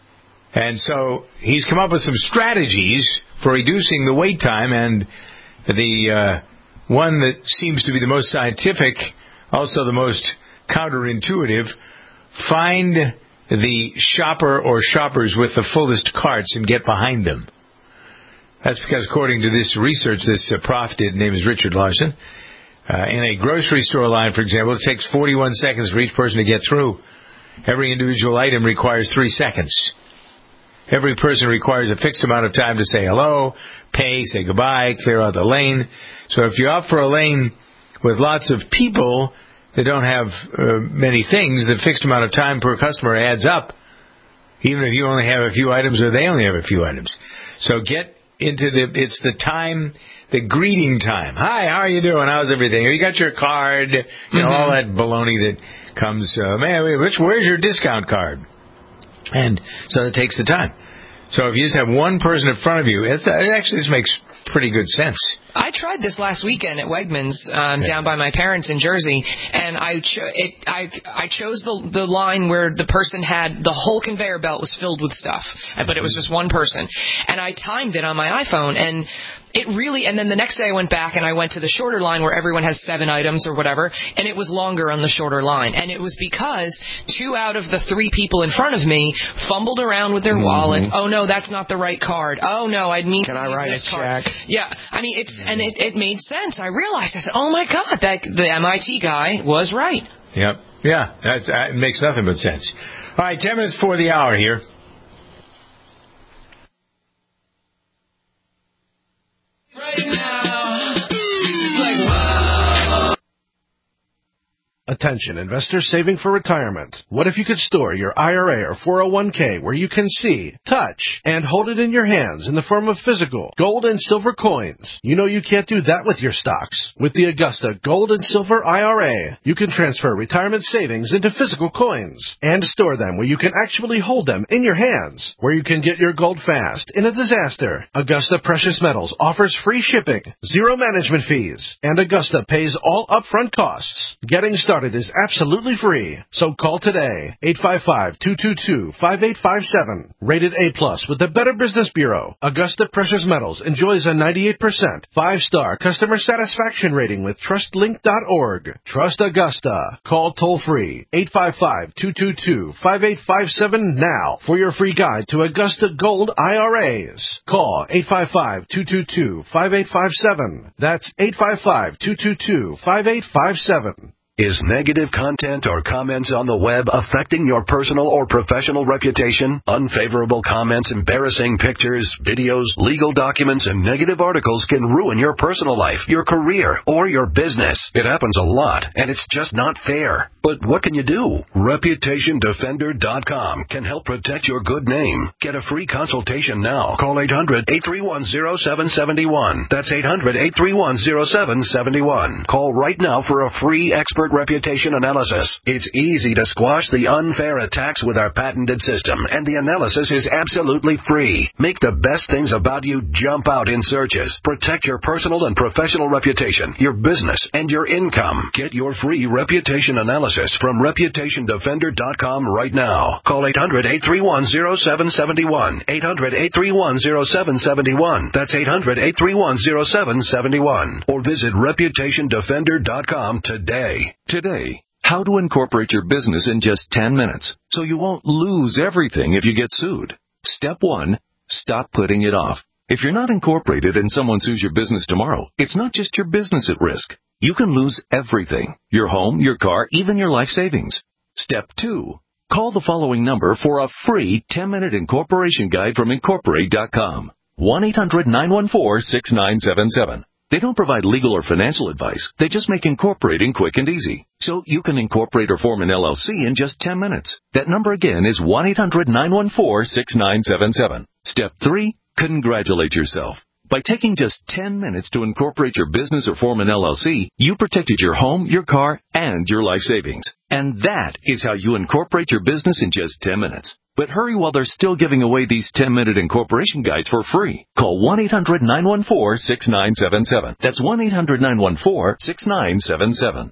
And so he's come up with some strategies for reducing the wait time, and the uh, one that seems to be the most scientific, also the most counterintuitive, find the shopper or shoppers with the fullest carts and get behind them. That's because, according to this research this uh, prof did, name is Richard Larson, uh, in a grocery store line, for example, it takes forty-one seconds for each person to get through. Every individual item requires three seconds. Every person requires a fixed amount of time to say hello, pay, say goodbye, clear out the lane. So if you opt for a lane with lots of people that don't have uh, many things, the fixed amount of time per customer adds up, even if you only have a few items or they only have a few items. So get into the, it's the time, the greeting time. Hi, how are you doing? How's everything? You got your card? You know, mm-hmm. all that baloney that comes, uh, man, which, where's your discount card? And so it takes the time. So if you just have one person in front of you, it's, it actually this makes pretty good sense. I tried this last weekend at Wegmans um, yeah. down by my parents in Jersey, and I cho- it, I I chose the the line where the person had the whole conveyor belt was filled with stuff, but it was just one person, and I timed it on my iPhone, and it really, and then the next day I went back and I went to the shorter line where everyone has seven items or whatever, and it was longer on the shorter line. And it was because two out of the three people in front of me fumbled around with their mm-hmm. wallets. Oh, no, that's not the right card. Oh, no, I'd mean Can to I use write this a card. check? Yeah, I mean, it's, and it, it made sense. I realized, I said, oh, my God, that the M I T guy was right. Yep. Yeah, that, that makes nothing but sense. All right, ten minutes before the hour here. Right now, it's like, wow. Attention, investors saving for retirement. What if you could store your I R A or four oh one k where you can see, touch, and hold it in your hands in the form of physical gold and silver coins? You know you can't do that with your stocks. With the Augusta Gold and Silver I R A, you can transfer retirement savings into physical coins and store them where you can actually hold them in your hands, where you can get your gold fast in a disaster. Augusta Precious Metals offers free shipping, zero management fees, and Augusta pays all upfront costs. Getting started started is absolutely free. So call today, eight five five, two two two, five eight five seven. Rated A plus with the Better Business Bureau. Augusta Precious Metals enjoys a ninety-eight percent five-star customer satisfaction rating with trust link dot org. Trust Augusta. Call toll-free, eight five five, two two two, five eight five seven now for your free guide to Augusta Gold I R As. Call eight five five, two two two, five eight five seven. That's eight five five, two two two, five eight five seven. Is negative content or comments on the web affecting your personal or professional reputation? Unfavorable comments, embarrassing pictures, videos, legal documents, and negative articles can ruin your personal life, your career, or your business. It happens a lot, and it's just not fair. But what can you do? Reputation Defender dot com can help protect your good name. Get a free consultation now. Call eight hundred, eight three one, zero seven seven one. That's eight hundred, eight three one, zero seven seven one. Call right now for a free expert reputation analysis. It's easy to squash the unfair attacks with our patented system, and the analysis is absolutely free. Make the best things about you jump out in searches. Protect your personal and professional reputation, your business, and your income. Get your free reputation analysis from Reputation Defender dot com right now. Call eight hundred, eight three one, zero seven seven one. eight hundred, eight three one, zero seven seven one. That's eight hundred, eight three one, zero seven seven one. Or visit Reputation Defender dot com today. Today, how to incorporate your business in just ten minutes so you won't lose everything if you get sued. Step one, stop putting it off. If you're not incorporated and someone sues your business tomorrow, it's not just your business at risk. You can lose everything, your home, your car, even your life savings. Step two, call the following number for a free ten-minute incorporation guide from Incorporate dot com. one eight hundred, nine one four, six nine seven seven. They don't provide legal or financial advice. They just make incorporating quick and easy. So you can incorporate or form an L L C in just ten minutes. That number again is one eight hundred, nine one four, six nine seven seven. Step three, congratulate yourself. By taking just ten minutes to incorporate your business or form an L L C, you protected your home, your car, and your life savings. And that is how you incorporate your business in just ten minutes. But hurry while they're still giving away these ten-minute incorporation guides for free. Call one eight hundred, nine one four, six nine seven seven. That's one eight hundred, nine one four, six nine seven seven.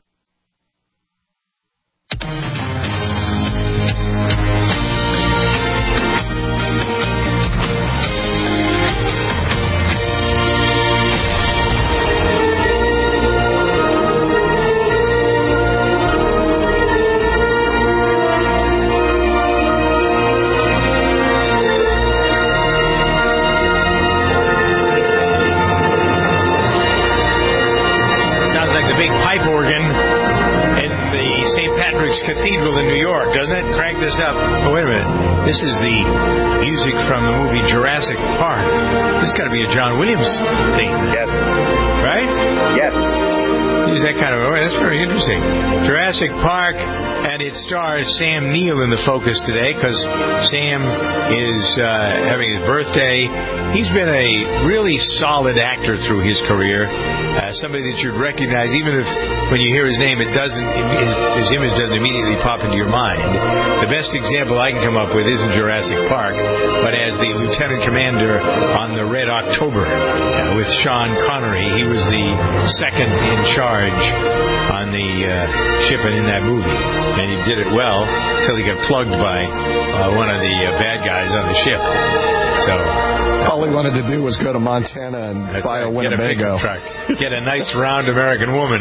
Cathedral in New York, doesn't it? Crank this up. Oh, wait a minute. This is the music from the movie Jurassic Park. This has got to be a John Williams theme. Yes. Right? Yes. Use that kind of... Oh, that's very interesting. Jurassic Park, and it stars Sam Neill in the focus today because Sam is uh, having his birthday. He's been a really solid actor through his career. Uh, somebody that you'd recognize, even if when you hear his name, it doesn't, his, his image doesn't immediately pop into your mind. The best example I can come up with isn't Jurassic Park, but as the lieutenant commander on the Red October uh, with Sean Connery. He was the second in charge on the uh, ship and in that movie, and he did it well until he got plugged by uh, one of the uh, bad guys on the ship. So. All he wanted to do was go to Montana and That's buy right. a Winnebago. Get a truck. Get a nice round American woman.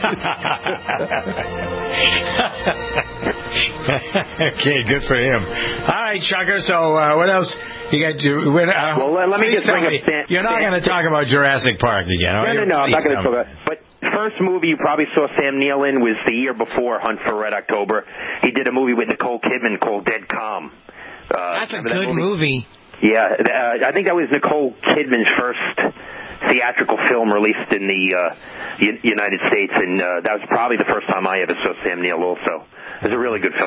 Okay, good for him. All right, Chucker. So uh, what else you got? To, when, uh, well, let me just bring me, up Sam, You're not going to talk about Jurassic Park again, are no, you? No, no, I'm not going to me. talk about. But first movie you probably saw Sam Neill in was the year before Hunt for Red October. He did a movie with Nicole Kidman called Dead Calm. Uh, That's a good that movie? movie. Yeah, uh, I think that was Nicole Kidman's first theatrical film released in the uh, U- United States, and uh, that was probably the first time I ever saw Sam Neill also. It was a really good film.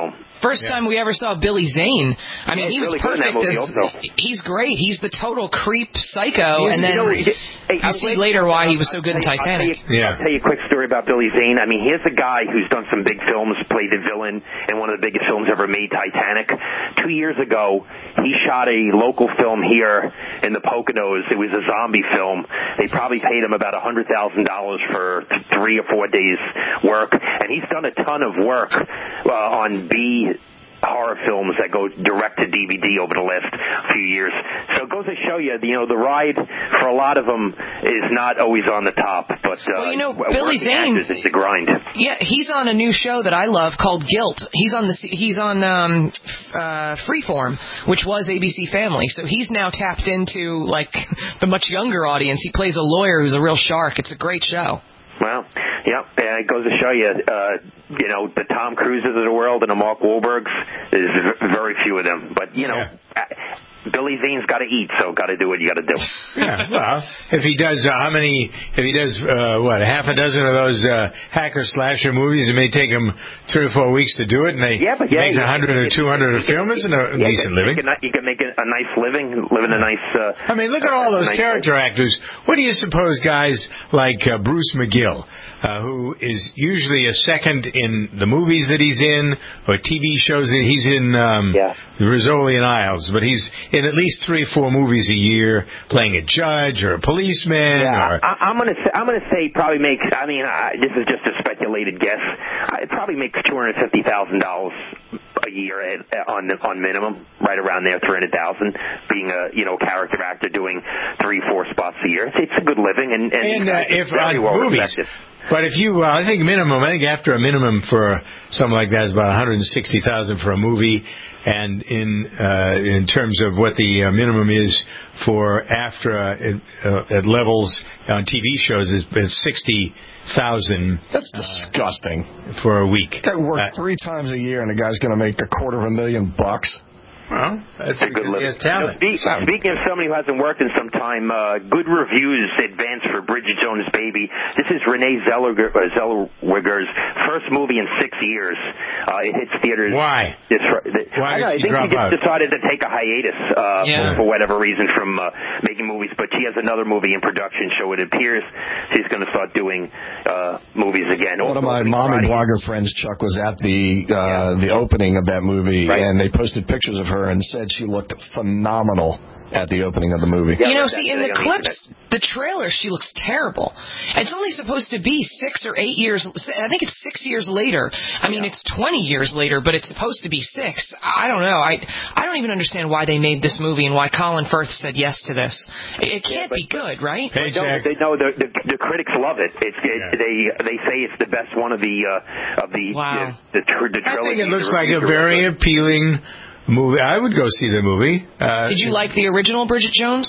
First Yeah. time we ever saw Billy Zane. I mean, Yeah, he was really good in that perfect. movie As, also. he's great. He's the total creep psycho, He's- and then you know, he- hey, you I'm see glad- later why he was so good in I'll tell you- Titanic. I'll tell you, I'll tell you a quick story about Billy Zane. I mean, here's a guy who's done some big films, played the villain in one of the biggest films ever made, Titanic. Two years ago, he shot a local film here in the Poconos. It was a zombie film. They probably paid him about one hundred thousand dollars for th- three or four days' work, and he's done a ton of work uh, on B horror films that go direct to D V D over the last few years. So it goes to show you, you know, the ride for a lot of them is not always on the top, but uh, Well, you know, working Billy Zane- actors, it's the grind. Yeah, he's on a new show that I love called Guilt. He's on the he's on um, uh, Freeform, which was A B C Family. So he's now tapped into like the much younger audience. He plays a lawyer who's a real shark. It's a great show. Well, yeah, and it goes to show you, uh, you know, the Tom Cruises of the world and the Mark Wahlbergs, there's v- very few of them. But, you know, uh, Billy Zane's got to eat, so got to do what you got to do. Yeah, well, if he does, uh, how many, if he does, uh, what, a half a dozen of those uh, hacker slasher movies, it may take him three or four weeks to do it, and they, Yeah, but he yeah, makes a yeah, hundred or two hundred a film, isn't a Yeah, decent you living. can, you can make a, a nice living, live in a nice... Uh, I mean, look at all those nice character actors. What do you suppose guys like uh, Bruce McGill, uh, who is usually a second in the movies that he's in, or T V shows that he's in, um, yeah. the Rizzoli and Isles, but he's in at least three or four movies a year, playing a judge or a policeman. Yeah, or, I, I'm gonna say I'm gonna say probably makes. I mean, I, this is just a speculated guess. I, it probably makes two hundred fifty thousand dollars a year at, on on minimum, right around there, three hundred thousand. Being a you know character actor doing three four spots a year, it's, it's a good living and and, and uh, it's if very on well movies. respected. But if you, uh, I think minimum, I think after a minimum for something like that is about one hundred sixty thousand for a movie, and in uh, in terms of what the uh, minimum is for after uh, uh, at levels on T V shows is, is sixty thousand. That's disgusting. Uh, for a week. Guy works Uh, three times a year, and the guy's going to make a quarter of a million bucks. Well, that's a good living. He has talent. You know, speak, speaking of somebody who hasn't worked in some time, uh, good reviews advance for Bridget Jones' Baby. This is Renee Zellweger, uh, Zellweger's first movie in six years. Uh, it hits theaters. Why? This, the, Why I, know, I did she think drop she just out? decided to take a hiatus uh, Yeah. for, for whatever reason from uh, making movies. But she has another movie in production, so it appears she's going to start doing uh, movies again. One of my Also, mommy Friday- blogger friends, Chuck, was at the uh, the opening of that movie, Right. and they posted pictures of her and said she looked phenomenal at the opening of the movie. Yeah, you know, but see, that's in the on the clips, internet. the trailer, she looks terrible. It's only supposed to be six or eight years. I think it's six years later. I mean, it's twenty years later, but it's supposed to be six. I don't know. I I don't even understand why they made this movie and why Colin Firth said yes to this. It, it can't but- be good, right? Hey, No, Jack. they know the, the the critics love it. It's it, Yeah. they they say it's the best one of the uh, of the Wow. the, the, tr- the I trilogy. think it looks The like a reviews are very good. appealing movie. I would go see the movie. Uh, Did you like the original Bridget Jones?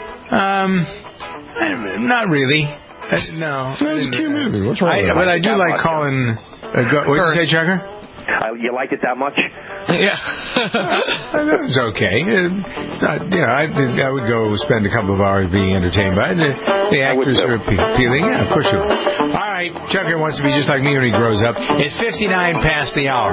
Um, I, not really. I, no. No, it's a cute movie. What's wrong I, with but that? I do That like much. Colin. Uh, go, what did you say, Chucker? Uh, you liked it that much? Yeah. Uh, that was okay. Uh, it's not, you know, I, I would go spend a couple of hours being entertained by it. The, the I would actors too. are appe- appealing. Yeah, of course you would. All right, Chucker wants to be just like me when he grows up. It's fifty-nine past the hour.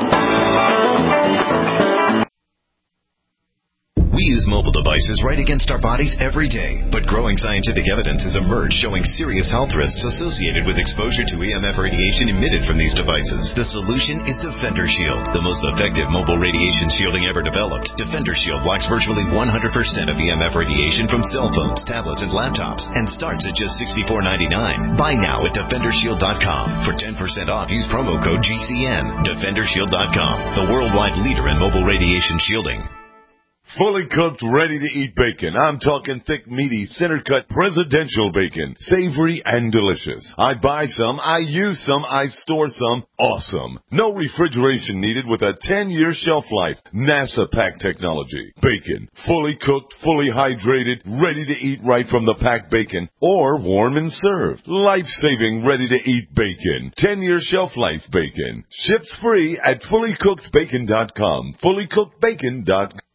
We use mobile devices right against our bodies every day, but growing scientific evidence has emerged showing serious health risks associated with exposure to E M F radiation emitted from these devices. The solution is Defender Shield, the most effective mobile radiation shielding ever developed. Defender Shield blocks virtually one hundred percent of E M F radiation from cell phones, tablets, and laptops, and starts at just sixty-four ninety-nine. Buy now at defender shield dot com. For ten percent off, use promo code G C N. defender shield dot com, the worldwide leader in mobile radiation shielding. Fully cooked, ready-to-eat bacon. I'm talking thick, meaty, center-cut presidential bacon. Savory and delicious. I buy some, I use some, I store some. Awesome. No refrigeration needed with a ten-year shelf life. NASA pack technology. Bacon. Fully cooked, fully hydrated, ready to eat right from the packed bacon. Or warm and served. Life-saving, ready-to-eat bacon. ten-year shelf life bacon. Ships free at fully cooked bacon dot com. fully cooked bacon dot com.